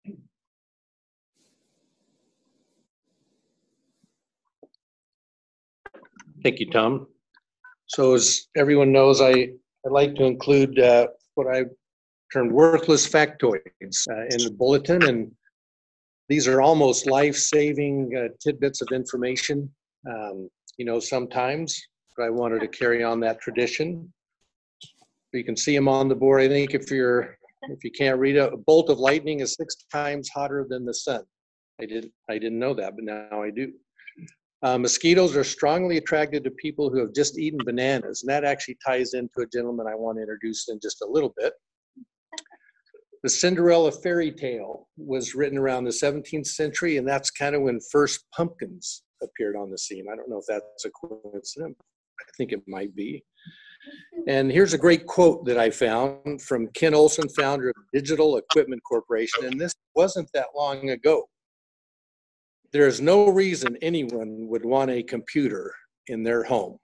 Thank you, Tom. So as everyone knows, I like to include what I termed worthless factoids in the bulletin, and these are almost life-saving tidbits of information. Sometimes, but I wanted to carry on that tradition. You can see them on the board. I think if you can't read it, a bolt of lightning is 6 times hotter than the sun. I didn't know that, but now I do. Mosquitoes are strongly attracted to people who have just eaten bananas, and that actually ties into a gentleman I want to introduce in just a little bit. The Cinderella fairy tale was written around the 17th century, and that's kind of when first pumpkins appeared on the scene. I don't know if that's a coincidence. I think it might be. And here's a great quote that I found from Ken Olsen, founder of Digital Equipment Corporation, and this wasn't that long ago. There is no reason anyone would want a computer in their home.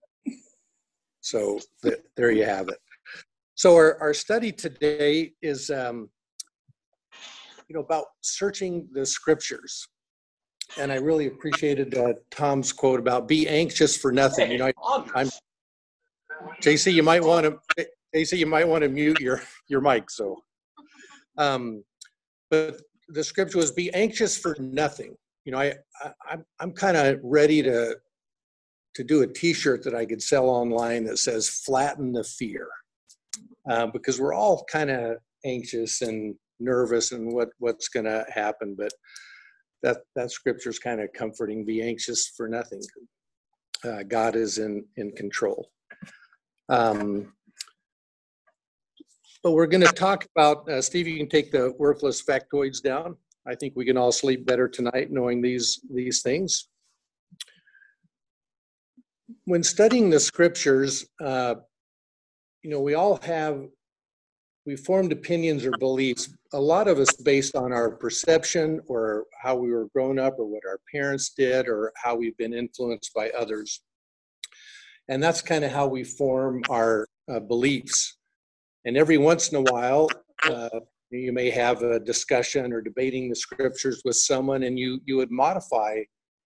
So there you have it. So our study today is about searching the scriptures. And I really appreciated Tom's quote about be anxious for nothing. JC, you might want to mute your mic. So, but the scripture was be anxious for nothing. I'm kind of ready to do a T-shirt that I could sell online that says "Flatten the Fear," because we're all kind of anxious and nervous and what's going to happen. But that scripture is kind of comforting. Be anxious for nothing. God is in control. But we're going to talk about, Steve, you can take the worthless factoids down. I think we can all sleep better tonight knowing these things. When studying the scriptures, we formed opinions or beliefs, a lot of us based on our perception or how we were grown up or what our parents did or how we've been influenced by others. And that's kind of how we form our beliefs. And every once in a while, you may have a discussion or debating the scriptures with someone and you would modify,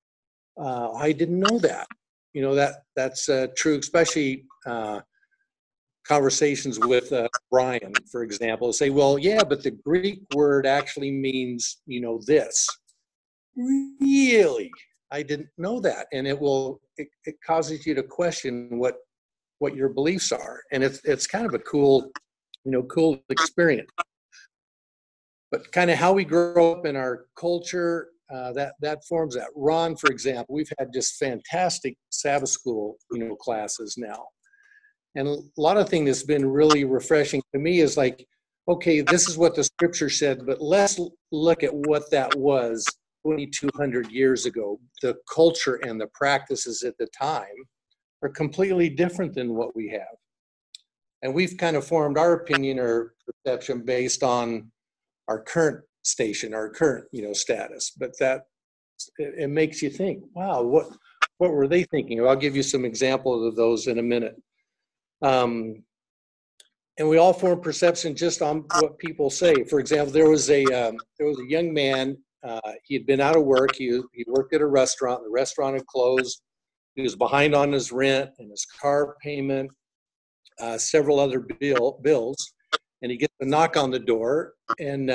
I didn't know that. That's true, especially conversations with Brian, for example, say, well, yeah, but the Greek word actually means, this. Really? I didn't know that. And it causes you to question what your beliefs are. And it's kind of a cool experience. But kind of how we grow up in our culture, that forms that. Ron, for example, we've had just fantastic Sabbath school, classes now. And a lot of things that's been really refreshing to me is like, okay, this is what the scripture said, but let's look at what that was 2,200 years ago. The culture and the practices at the time are completely different than what we have. And we've kind of formed our opinion or perception based on our current station, our current, status. But it makes you think, wow, what were they thinking? I'll give you some examples of those in a minute. And we all form perception just on what people say. For example, there was a young man. He had been out of work. He worked at a restaurant. The restaurant had closed. He was behind on his rent and his car payment, several other bills. And he gets a knock on the door and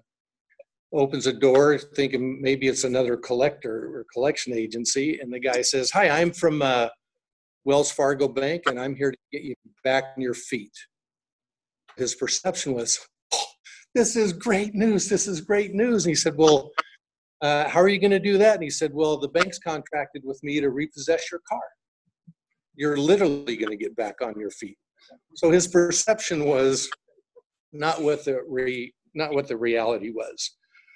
opens the door thinking maybe it's another collector or collection agency. And the guy says, hi, I'm from Wells Fargo Bank, and I'm here to get you back on your feet. His perception was, oh, this is great news. This is great news. And he said, well, how are you going to do that? And he said, well, the bank's contracted with me to repossess your car. You're literally going to get back on your feet. So his perception was not what the reality was.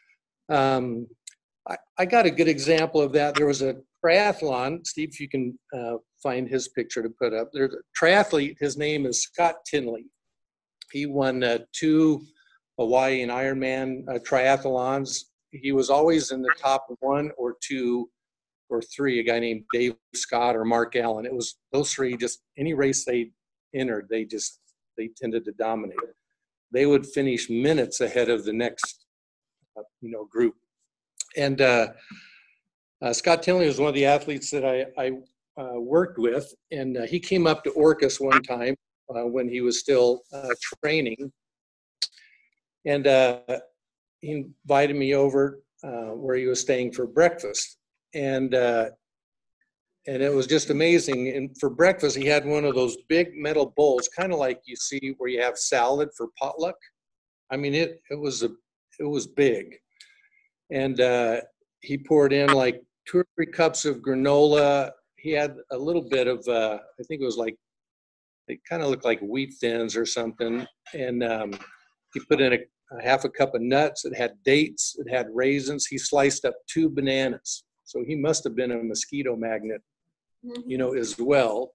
I got a good example of that. There was a triathlon. Steve, if you can find his picture to put up. There's a triathlete. His name is Scott Tinley. He won 2 Hawaii and Ironman triathlons. He was always in the top 1 or 2 or 3. A guy named Dave Scott or Mark Allen. It was those 3. Just any race they entered, they tended to dominate. They would finish minutes ahead of the next group. And Scott Tinley was one of the athletes that I worked with, and he came up to Orcas one time when he was still training, and he invited me over where he was staying for breakfast, and it was just amazing. And for breakfast, he had one of those big metal bowls, kind of like you see where you have salad for potluck. I mean, it was big, and he poured in like 2 or 3 cups of granola. He had a little bit of, I think it was like, they kind of looked like wheat thins or something, and he put in a half a cup of nuts. It had dates. It had raisins. He sliced up 2 bananas. So he must have been a mosquito magnet, as well.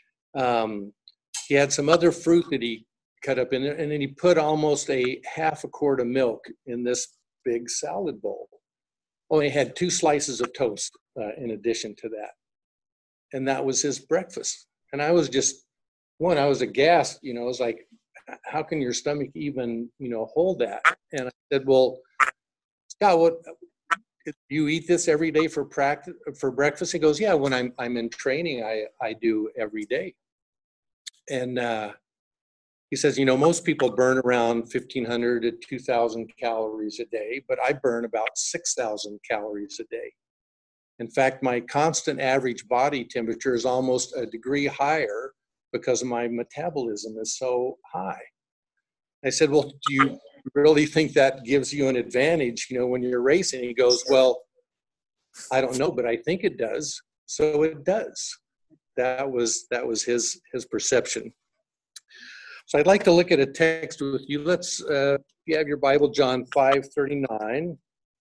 He had some other fruit that he cut up in it, and then he put almost a half a quart of milk in this big salad bowl. Oh, he had 2 slices of toast in addition to that. And that was his breakfast. And I was just, I was aghast, I was like, how can your stomach even, hold that? And I said, well, Scott, do you eat this every day for breakfast? He goes, yeah, when I'm in training, I do every day. And he says, most people burn around 1,500 to 2,000 calories a day, but I burn about 6,000 calories a day. In fact, my constant average body temperature is almost a degree higher because my metabolism is so high. I said, well, do you really think that gives you an advantage, when you're racing? He goes, well, I don't know, but I think it does. So it does. That was his perception. So I'd like to look at a text with you. Let's, if you have your Bible, John 5:39.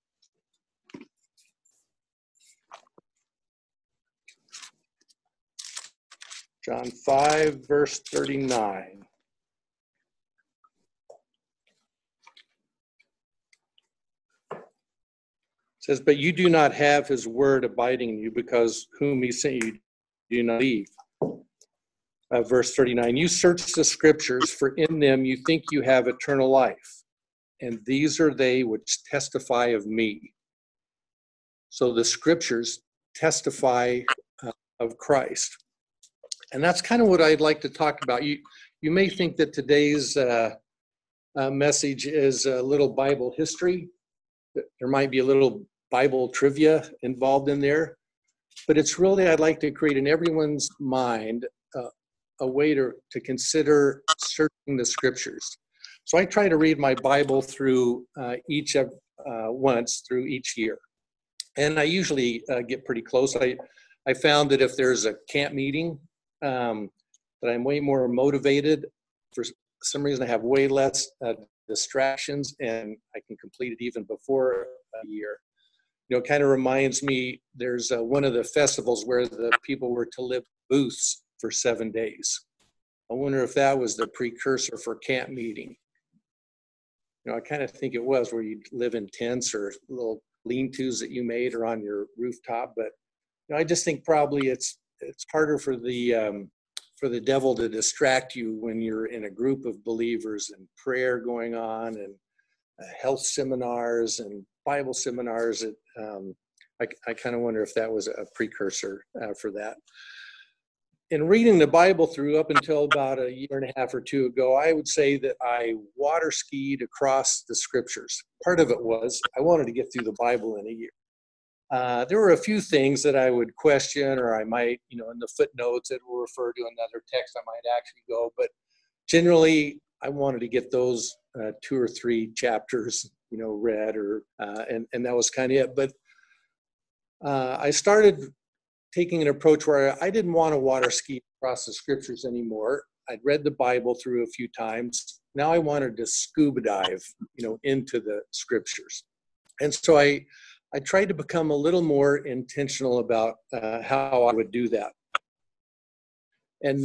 John 5, verse 39. It says, but you do not have his word abiding in you, because whom he sent you do not believe. Verse 39, you search the scriptures, for in them you think you have eternal life, and these are they which testify of me. So the scriptures testify of Christ. And that's kind of what I'd like to talk about. You may think that today's message is a little Bible history. There might be a little Bible trivia involved in there, but it's really, I'd like to create in everyone's mind a way to consider searching the scriptures. So I try to read my Bible through once through each year. And I usually get pretty close. I found that if there's a camp meeting, that I'm way more motivated. For some reason, I have way less distractions, and I can complete it even before a year. It kind of reminds me, there's one of the festivals where the people were to live booths for 7 days. I wonder if that was the precursor for camp meeting. I kind of think it was, where you'd live in tents or little lean-tos that you made or on your rooftop. But I just think probably it's harder for the devil to distract you when you're in a group of believers and prayer going on and health seminars and Bible seminars. I kind of wonder if that was a precursor for that. In reading the Bible through up until about a year and a half or 2 ago, I would say that I water skied across the scriptures. Part of it was I wanted to get through the Bible in a year. There were a few things that I would question, or I might, in the footnotes, it will refer to another text, I might actually go. But generally, I wanted to get those 2 or 3 chapters, read, and that was kind of it. But I started taking an approach where I didn't want to water ski across the scriptures anymore. I'd read the Bible through a few times. Now I wanted to scuba dive, into the scriptures. And so I tried to become a little more intentional about how I would do that. And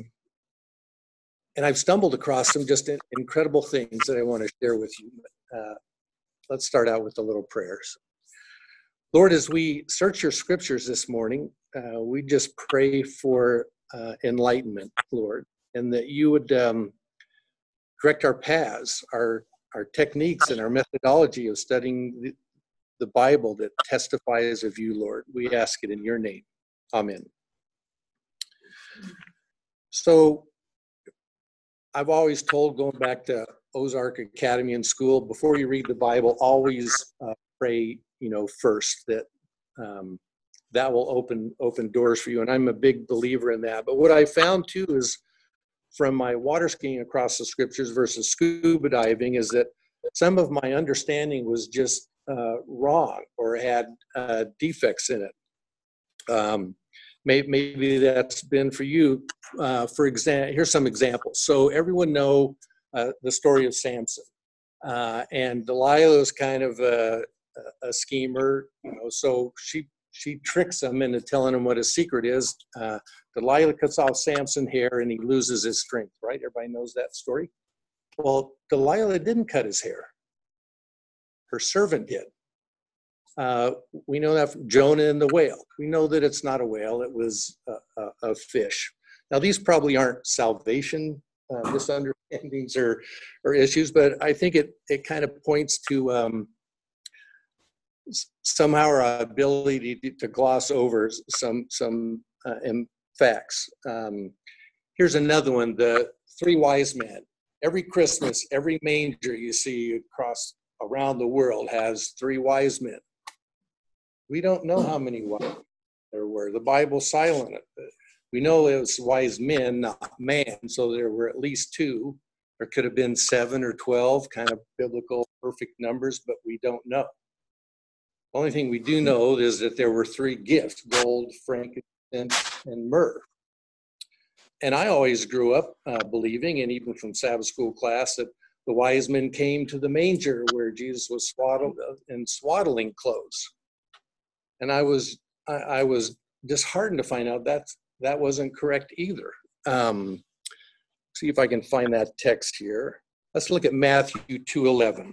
I've stumbled across some just incredible things that I want to share with you. Let's start out with a little prayers. Lord, as we search your scriptures this morning, we just pray for enlightenment, Lord, and that you would direct our paths, our our techniques and our methodology of studying the Bible that testifies of you, Lord. We ask it in your name. Amen. So I've always told, going back to Ozark Academy in school, before you read the Bible, always pray, first, that that will open doors for you. And I'm a big believer in that. But what I found too is, from my water skiing across the scriptures versus scuba diving, is that some of my understanding was just wrong or had defects in it. Maybe that's been for you. For example, here's some examples. So everyone know the story of Samson, and Delilah is kind of a schemer, so she tricks him into telling him what his secret is. Delilah cuts off Samson's hair and he loses his strength, right? Everybody knows that story. Well, Delilah didn't cut his hair. Her servant did. We know that from Jonah and the whale. We know that it's not a whale, it was a fish. Now, these probably aren't salvation misunderstandings or issues, but I think it kind of points to somehow our ability to gloss over some facts. Here's another one, the three wise men. Every Christmas, every manger you see around the world has three wise men. We don't know how many wise there were. The Bible's silent. We know it was wise men, not man, so there were at least two. There could have been 7 or 12, kind of biblical perfect numbers, but we don't know. The only thing we do know is that there were 3 gifts: gold, frankincense, and myrrh. And I always grew up believing, and even from Sabbath school class, that the wise men came to the manger where Jesus was swaddled in swaddling clothes. And I was disheartened to find out that wasn't correct either. See if I can find that text here. Let's look at Matthew 2:11.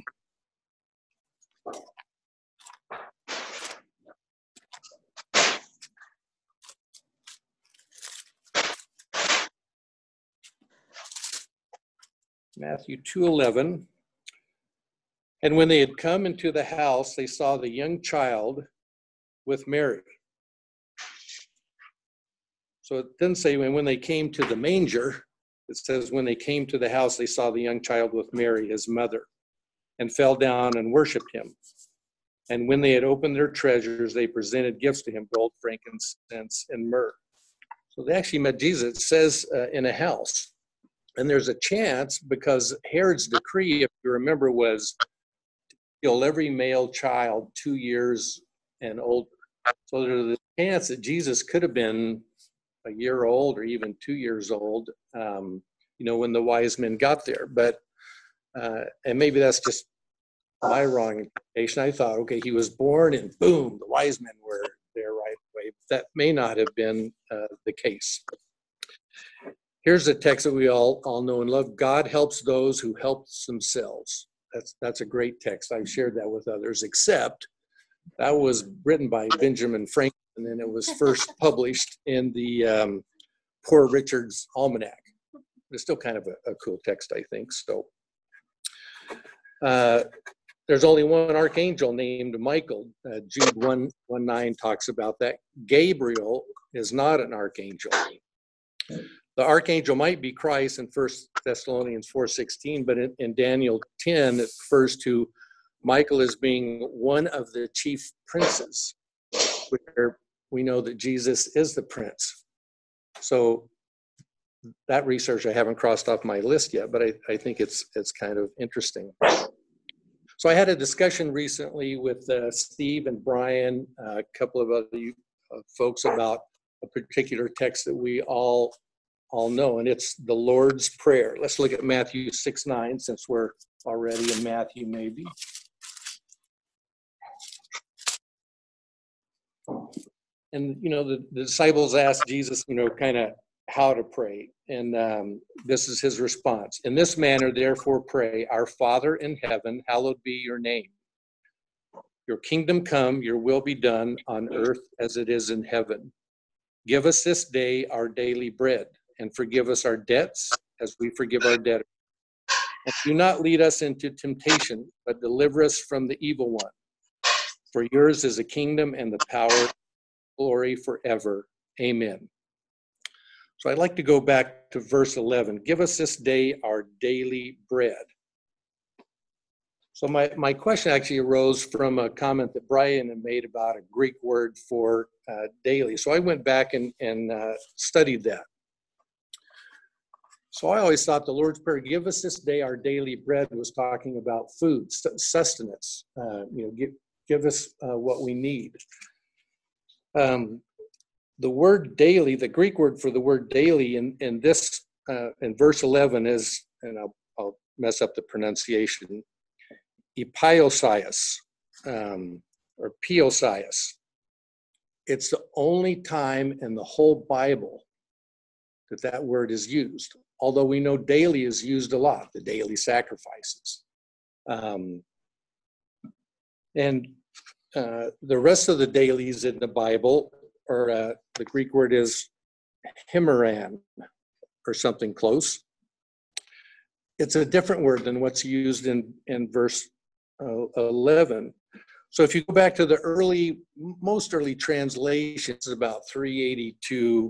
Matthew 2:11. And when they had come into the house, they saw the young child with Mary. So it didn't say when they came to the manger. It says when they came to the house, they saw the young child with Mary, his mother, and fell down and worshiped him. And when they had opened their treasures, they presented gifts to him: gold, frankincense, and myrrh. So they actually met Jesus, it says, in a house. And there's a chance, because Herod's decree, if you remember, was to kill every male child 2 years and older. So there's a chance that Jesus could have been a year old or even 2 years old, when the wise men got there. But, and maybe that's just my wrong interpretation. I thought, okay, he was born and boom, the wise men were there right away. That may not have been the case. Here's a text that we all know and love. God helps those who help themselves. That's a great text. I've shared that with others, except that was written by Benjamin Franklin, and it was first published in the Poor Richard's Almanac. It's still kind of a cool text, I think. So there's only one archangel named Michael. Jude 1:9 talks about that. Gabriel is not an archangel. The archangel might be Christ in 1 Thessalonians 4:16, but in Daniel 10, it refers to Michael as being one of the chief princes, where we know that Jesus is the prince. So that research I haven't crossed off my list yet, but I think it's kind of interesting. So I had a discussion recently with Steve and Brian, a couple of other folks, about a particular text that we all know, and it's the Lord's Prayer. Let's look at Matthew 6:9, since we're already in Matthew, maybe. And, the disciples asked Jesus, kind of how to pray. And this is his response. In this manner, therefore, pray, our Father in heaven, hallowed be your name. Your kingdom come, your will be done on earth as it is in heaven. Give us this day our daily bread, and forgive us our debts as we forgive our debtors. Do not lead us into temptation, but deliver us from the evil one. For yours is the kingdom and the power, glory forever. Amen. So I'd like to go back to verse 11. Give us this day our daily bread. So my question actually arose from a comment that Brian had made about a Greek word for daily. So I went back and studied that. So I always thought the Lord's Prayer, give us this day our daily bread, was talking about food, sustenance. Give us what we need. The word daily, the Greek word for the word daily in this, in verse 11 is, and I'll mess up the pronunciation, Epiosias, or Piosias. It's the only time in the whole Bible that word is used, although we know daily is used a lot, the daily sacrifices. And the rest of the dailies in the Bible, or the Greek word is himeran, or something close. It's a different word than what's used in verse 11. So if you go back to the most early translations, about 382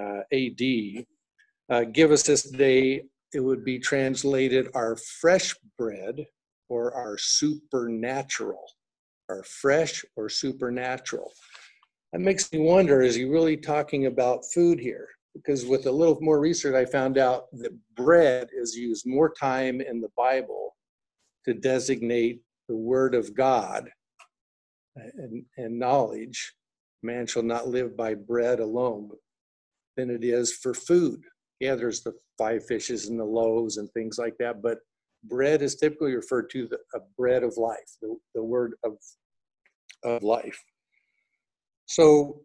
AD, give us this day, it would be translated our fresh bread or our supernatural, our fresh or supernatural. That makes me wonder, is he really talking about food here? Because with a little more research, I found out that bread is used more time in the Bible to designate the word of God and knowledge. Man shall not live by bread alone, than it is for food. Yeah, there's the 5 fishes and the loaves and things like that, but bread is typically referred to a bread of life, the word of life. So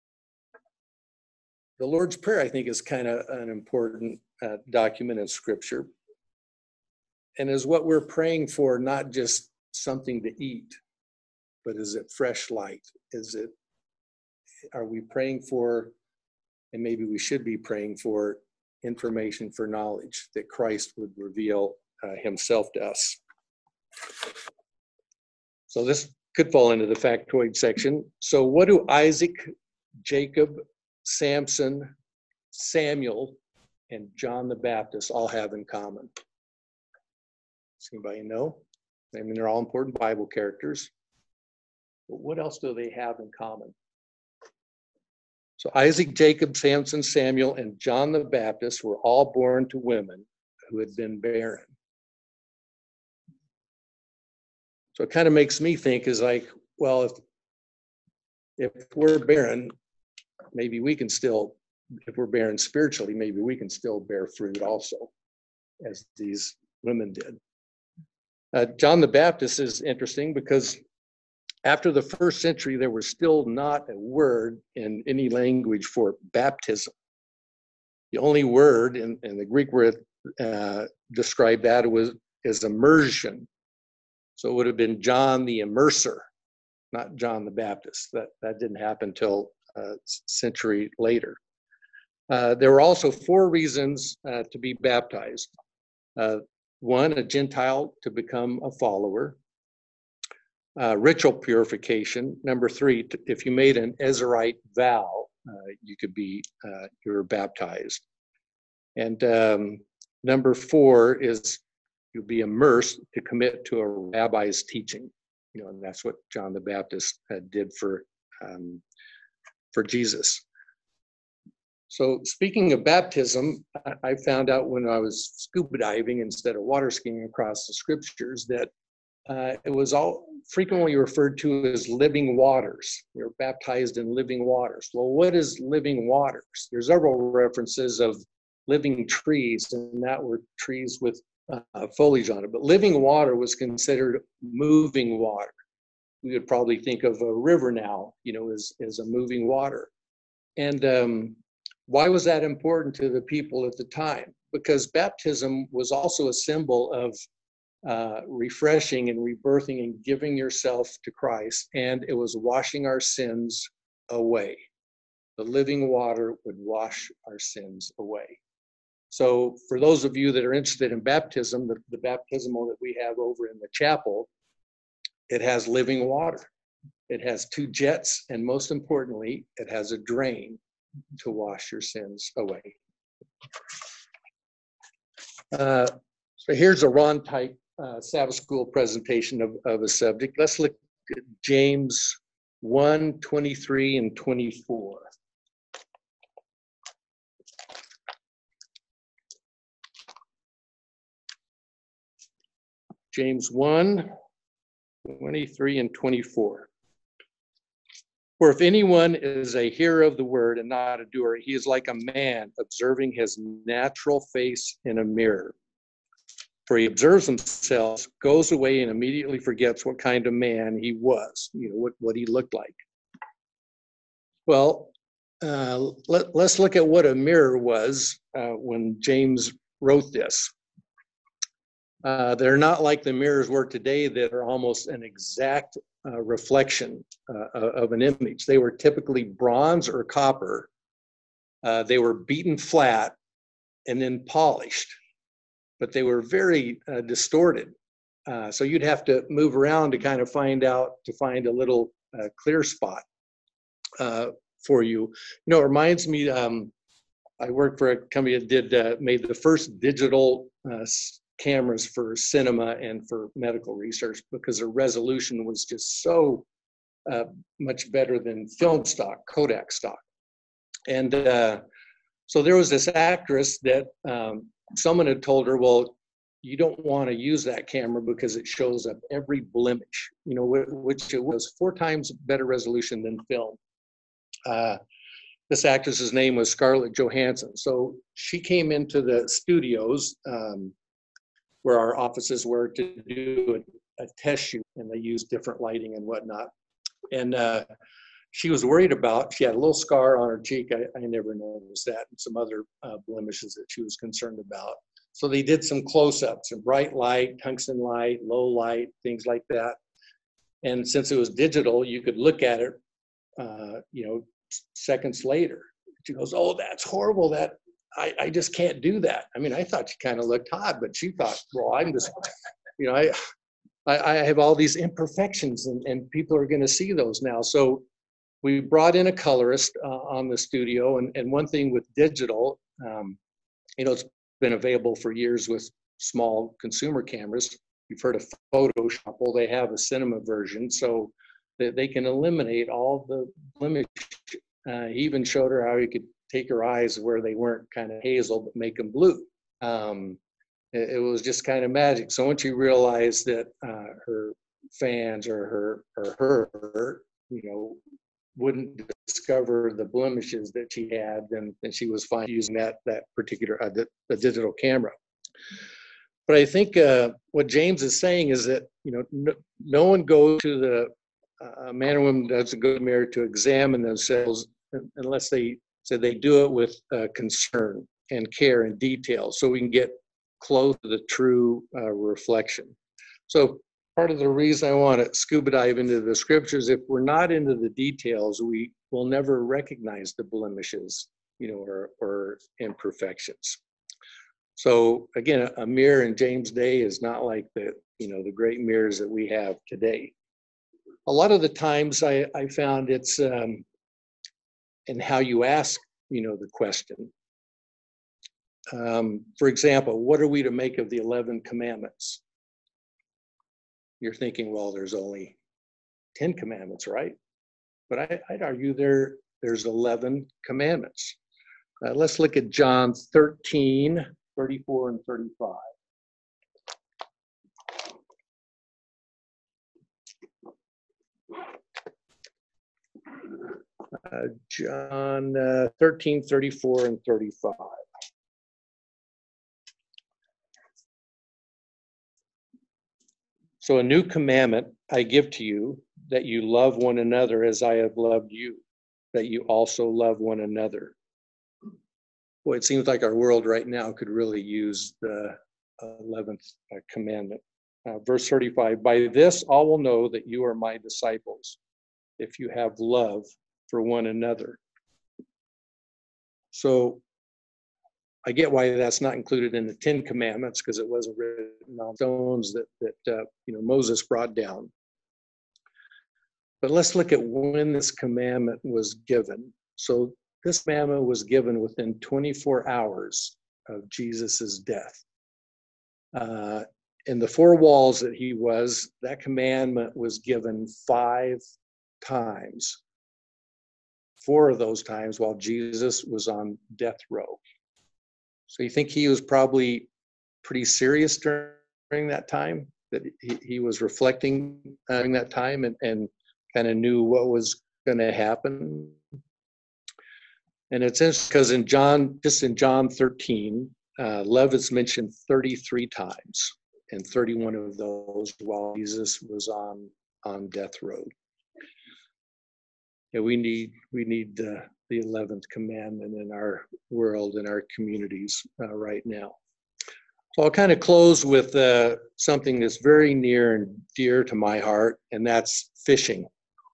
the Lord's Prayer, I think, is kind of an important document in Scripture, and is what we're praying for, not just something to eat, but is it fresh light? Are we praying for, and maybe we should be praying for, information for knowledge, that Christ would reveal himself to us. So this could fall into the factoid section. So what do Isaac, Jacob, Samson, Samuel, and John the Baptist all have in common? Does anybody know? I mean, they're all important Bible characters. But what else do they have in common? So Isaac, Jacob, Samson, Samuel, and John the Baptist were all born to women who had been barren. So it kind of makes me think, is like, well, if we're barren, maybe we can still, if we're barren spiritually, maybe we can still bear fruit also, as these women did. John the Baptist is interesting because after the first century, there was still not a word in any language for baptism. The only word in the Greek word described that is immersion. So it would have been John the Immerser, not John the Baptist. That didn't happen until a century later. There were also 4 reasons to be baptized. 1, a Gentile to become a follower. Ritual purification. Number 3, if you made an Ezraite vow, you were baptized. And number 4 is you'd be immersed to commit to a rabbi's teaching. And that's what John the Baptist did for Jesus. So speaking of baptism, I found out when I was scuba diving instead of water skiing across the scriptures that it was all frequently referred to as living waters. You're baptized in living waters. Well, what is living waters? There's several references of living trees, and that were trees with foliage on it. But living water was considered moving water. We would probably think of a river now, as a moving water. And why was that important to the people at the time? Because baptism was also a symbol of refreshing and rebirthing and giving yourself to Christ, and it was washing our sins away. The living water would wash our sins away. So for those of you that are interested in baptism, the baptismal that we have over in the chapel, it has living water. It has 2 jets, and most importantly, it has a drain to wash your sins away. So here's a Ron type Sabbath school presentation of a subject. Let's look at James 1, 23 and 24. James 1, 23 and 24. For if anyone is a hearer of the word and not a doer, he is like a man observing his natural face in a mirror. For he observes himself, goes away, and immediately forgets what kind of man he was, what he looked like. Well, let's look at what a mirror was when James wrote this. They're not like the mirrors were today that are almost an exact reflection of an image. They were typically bronze or copper. They were beaten flat and then polished, but they were very distorted. So you'd have to move around to kind of find a little clear spot for you. It reminds me, I worked for a company that made the first digital cameras for cinema and for medical research, because the resolution was just so much better than film stock, Kodak stock. And so there was this actress that someone had told her, well, you don't want to use that camera because it shows up every blemish, which it was 4 times better resolution than film. This actress's name was Scarlett Johansson. So she came into the studios where our offices were to do a test shoot, and they used different lighting and whatnot. And she was worried about, she had a little scar on her cheek. I never noticed that, and some other blemishes that she was concerned about. So they did some close-ups, some bright light, tungsten light, low light, things like that. And since it was digital, you could look at it, seconds later. She goes, oh, that's horrible. That I just can't do that. I mean, I thought she kind of looked hot, but she thought, well, I'm just, I have all these imperfections, and people are going to see those now. So we brought in a colorist on the studio, and one thing with digital, it's been available for years with small consumer cameras. You've heard of Photoshop. Well, they have a cinema version, so that they can eliminate all the blemish. He even showed her how he could take her eyes where they weren't kind of hazel, but make them blue. It was just kind of magic. So once you realized that her fans or her, wouldn't discover the blemishes that she had, then she was fine using that particular the digital camera. But I think what James is saying is that no one goes to the man or woman doesn't go to the mirror to examine themselves unless they say they do it with concern and care and detail, so we can get close to the true reflection. So part of the reason I want to scuba dive into the scriptures, if we're not into the details, we will never recognize the blemishes, or imperfections. So again, a mirror in James' day is not like the great mirrors that we have today. A lot of the times I found it's in how you ask, the question. For example, what are we to make of the 11 commandments? You're thinking, well, there's only 10 commandments, right? But I'd argue there's 11 commandments. Let's look at John 13, 34 and 35. John 13, 34 and 35. So a new commandment I give to you, that you love one another as I have loved you, that you also love one another. Boy, it seems like our world right now could really use the 11th commandment. Verse 35, by this all will know that you are my disciples, if you have love for one another. So I get why that's not included in the 10 Commandments, because it wasn't written on stones that Moses brought down. But let's look at when this commandment was given. So this commandment was given within 24 hours of Jesus's death. In the 4 walls that he was, that commandment was given 5 times. 4 of those times while Jesus was on death row. So you think he was probably pretty serious during that time, that he was reflecting during that time and kind of knew what was going to happen. And it's interesting because in John 13, love is mentioned 33 times, and 31 of those while Jesus was on death row. Yeah, we need the 11th commandment in our world, in our communities right now. So I'll kind of close with something that's very near and dear to my heart, and that's fishing.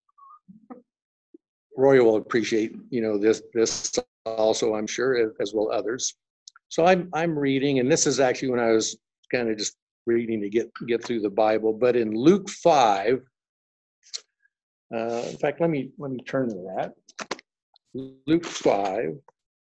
Roy will appreciate, this also, I'm sure, as will others. So I'm reading, and this is actually when I was kind of just reading to get through the Bible. But in Luke 5, in fact, let me turn to that. Luke 5.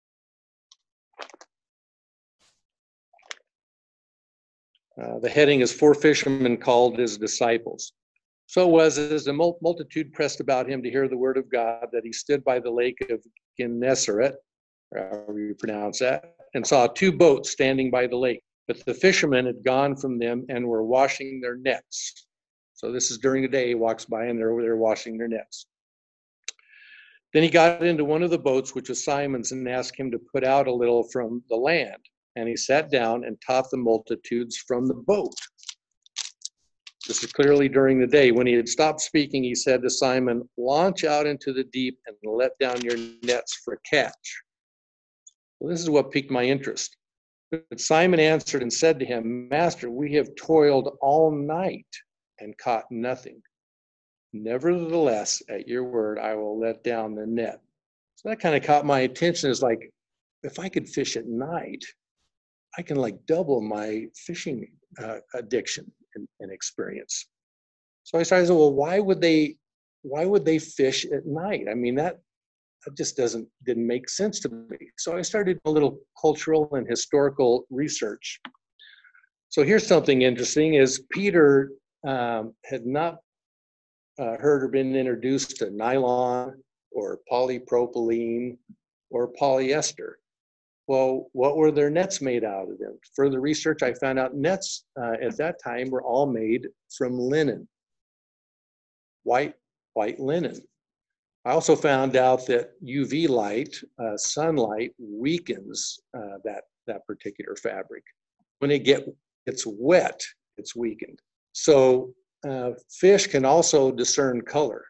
The heading is 4 fishermen called his disciples. So it was, as the multitude pressed about him to hear the word of God, that he stood by the lake of Gennesaret, or however you pronounce that, and saw 2 boats standing by the lake. But the fishermen had gone from them and were washing their nets. So this is during the day. He walks by and they're over there washing their nets. Then he got into one of the boats, which was Simon's, and asked him to put out a little from the land. And he sat down and taught the multitudes from the boat. This is clearly during the day. When he had stopped speaking, he said to Simon, "Launch out into the deep and let down your nets for a catch." Well, this is what piqued my interest. But Simon answered and said to him, "Master, we have toiled all night and caught nothing. Nevertheless, at your word, I will let down the net." So that kind of caught my attention. Is like, if I could fish at night, I can like double my fishing addiction and experience. So I started saying, well, why would they fish at night? I mean, that just didn't make sense to me. So I started a little cultural and historical research. So here's something interesting: is Peter had not heard or been introduced to nylon or polypropylene or polyester. Well, what were their nets made out of them? Further research, I found out nets at that time were all made from linen, white linen. I also found out that UV light, sunlight, weakens that particular fabric. When it gets wet, it's weakened. So fish can also discern color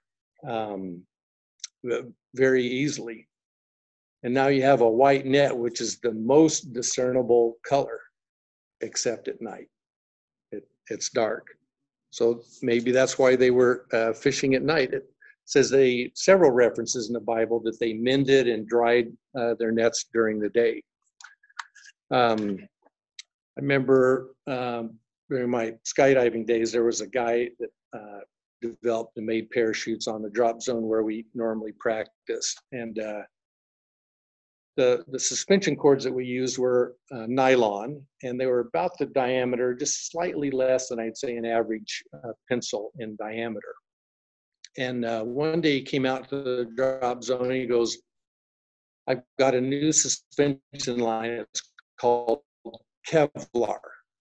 very easily. And now you have a white net, which is the most discernible color, except at night. It's dark. So maybe that's why they were fishing at night. It says several references in the Bible that they mended and dried their nets during the day. I remember during my skydiving days, there was a guy that developed and made parachutes on the drop zone where we normally practice. And the suspension cords that we used were nylon, and they were about the diameter, just slightly less than I'd say an average pencil in diameter. And one day he came out to the drop zone and he goes, "I've got a new suspension line. It's called Kevlar."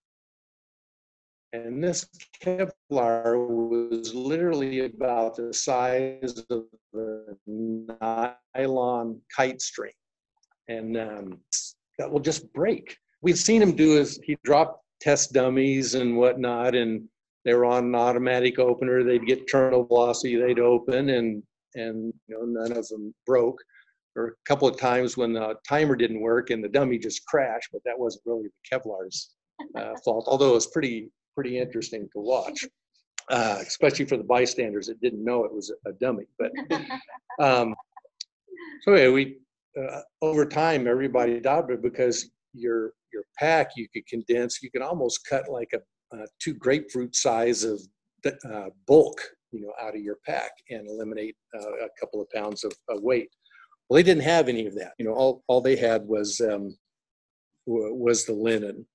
And this Kevlar was literally about the size of a nylon kite string. And that will just break. We'd seen him do he dropped test dummies and whatnot, and they were on an automatic opener. They'd get terminal velocity, they'd open, and none of them broke. Or a couple of times when the timer didn't work and the dummy just crashed, but that wasn't really the Kevlar's fault. Although it was pretty interesting to watch, especially for the bystanders that didn't know it was a dummy. But so anyway, over time, everybody adopted it because your pack you could condense. You can almost cut like a 2 grapefruit size of bulk, out of your pack and eliminate a couple of pounds of weight. Well, they didn't have any of that. All they had was the linen.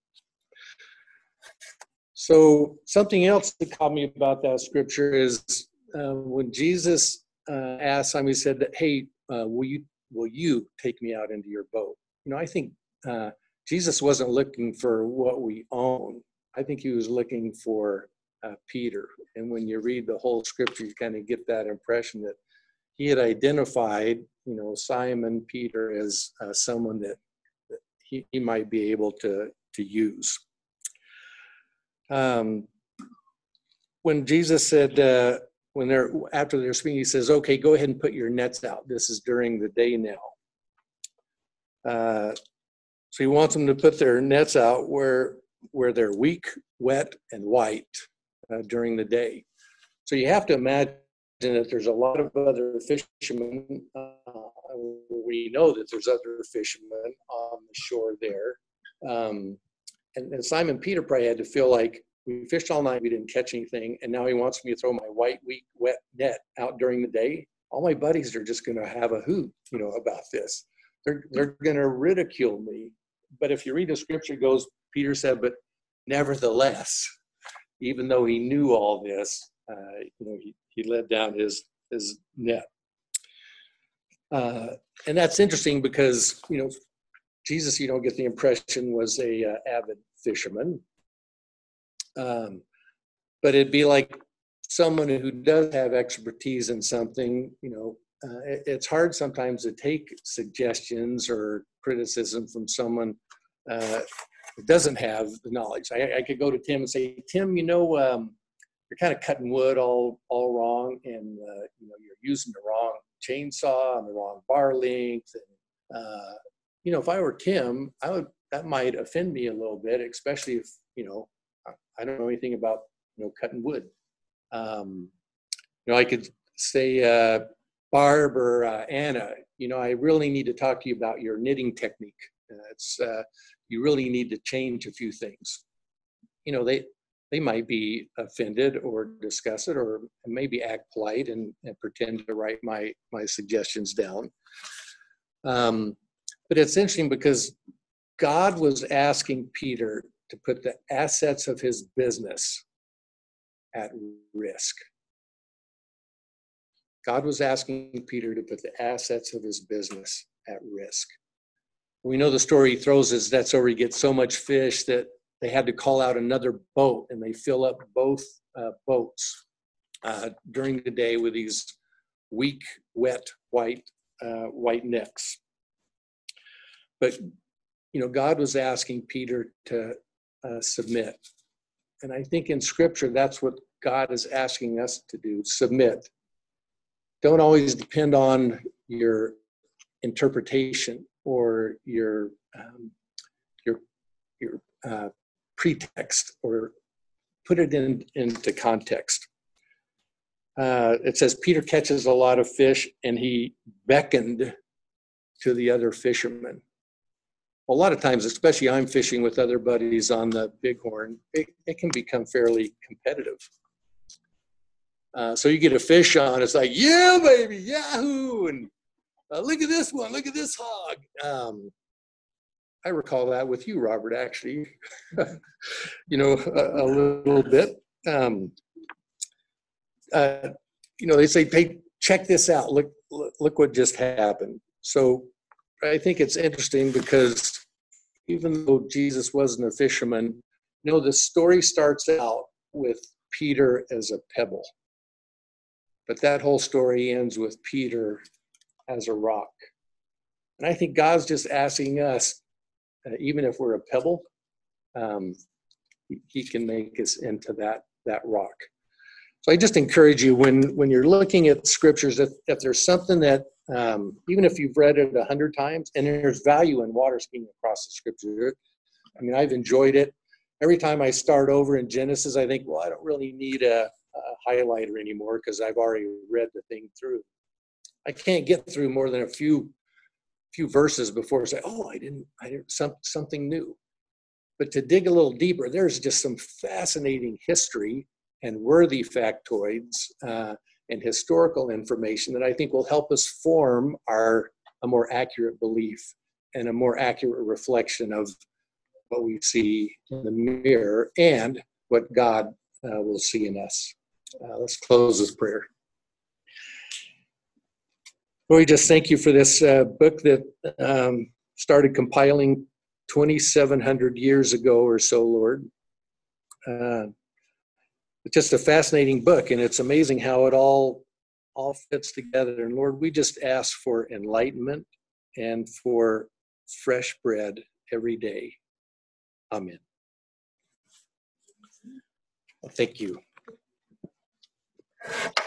So something else that caught me about that scripture is when Jesus asked Simon, he said that, hey, will you take me out into your boat? I think Jesus wasn't looking for what we own. I think he was looking for Peter. And when you read the whole scripture, you kind of get that impression that he had identified, Simon Peter as someone that he might be able to use. When Jesus said, after they're speaking, he says, okay, go ahead and put your nets out. This is during the day now. So he wants them to put their nets out where they're weak, wet, and white during the day. So you have to imagine that there's a lot of other fishermen. We know that there's other fishermen on the shore there. And Simon Peter probably had to feel like, we fished all night, we didn't catch anything, and now he wants me to throw my white, weak, wet net out during the day. All my buddies are just going to have a hoot, about this. They're going to ridicule me. But if you read the scripture, it goes, Peter said, but nevertheless, even though he knew all this, he let down his net. And that's interesting because, Jesus, you don't get the impression, was a avid fisherman. But it'd be like someone who does have expertise in something, it's hard sometimes to take suggestions or criticism from someone who doesn't have the knowledge. I could go to Tim and say, Tim, you're kind of cutting wood all wrong, and you're using the wrong chainsaw and the wrong bar length. And, if I were Tim, that might offend me a little bit, especially if, I don't know anything about, cutting wood. I could say, Barb or Anna, I really need to talk to you about your knitting technique. You really need to change a few things. They might be offended or discuss it, or maybe act polite and pretend to write my suggestions down. But it's interesting because God was asking Peter to put the assets of his business at risk. God was asking Peter to put the assets of his business at risk. We know the story he throws his nets over, he gets so much fish that they had to call out another boat, and they fill up both boats during the day with these weak, wet, white nets. But, God was asking Peter to submit. And I think in Scripture, that's what God is asking us to do, submit. Don't always depend on your interpretation or your pretext, or put it into context. It says Peter catches a lot of fish, and he beckoned to the other fishermen. A lot of times, especially I'm fishing with other buddies on the Bighorn, it can become fairly competitive. So you get a fish on, it's like, yeah, baby, yahoo, and look at this one, look at this hog. I recall that with you, Robert, actually, a little bit. They say, hey, check this out. Look what just happened. So I think it's interesting because even though Jesus wasn't a fisherman, the story starts out with Peter as a pebble. But that whole story ends with Peter as a rock. And I think God's just asking us, even if we're a pebble, he can make us into that rock. So I just encourage you, when you're looking at scriptures, if there's something that, even if you've read it 100 times, and there's value in water skiing across the scripture. I mean, I've enjoyed it. Every time I start over in Genesis, I think, well, I don't really need a highlighter anymore because I've already read the thing through. I can't get through more than a few few verses before say, oh, I didn't something new. But to dig a little deeper, there's just some fascinating history and worthy factoids and historical information that I think will help us form a more accurate belief and a more accurate reflection of what we see in the mirror and what God will see in us. Let's close this prayer. Lord, we just thank you for this book that started compiling 2,700 years ago or so, Lord. It's just a fascinating book, and it's amazing how it all fits together. And Lord, we just ask for enlightenment and for fresh bread every day. Amen. Thank you.